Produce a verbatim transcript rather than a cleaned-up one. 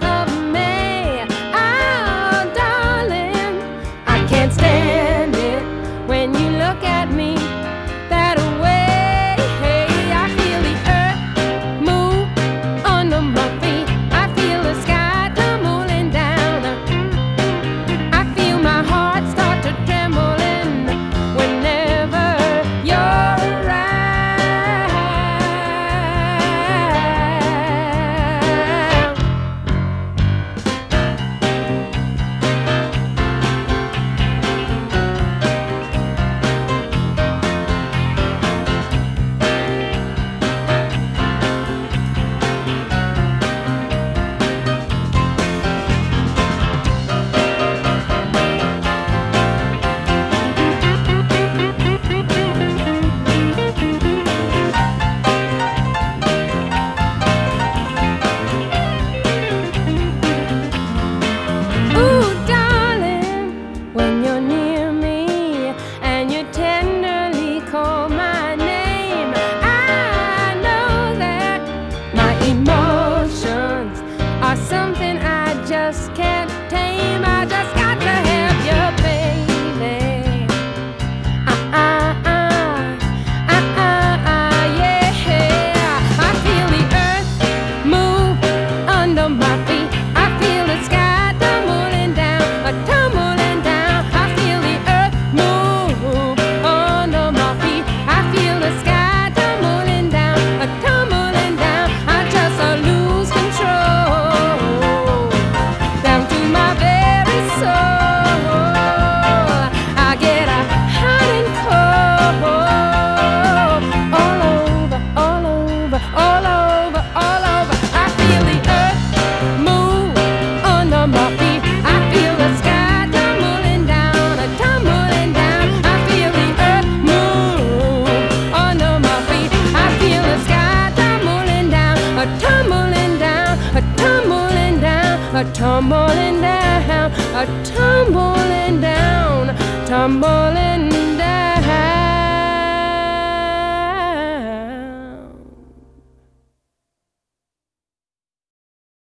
of me. Oh, darling, I can't stand it when you look at me that way. I feel the earth move under my feet. I feel the sky tumbling down. I feel my heart start to trembling whenever you're around. Something I just can't tame. I just got to have you, baby. Uh uh uh, uh uh uh, yeah. I feel the earth move under my feet. I feel the sky tumbling down, a tumbling down. I feel the earth move under my feet. I feel the sky tumbling down, a tumbling down. I just uh, lose control. A tumbling down, a tumbling down, tumbling down.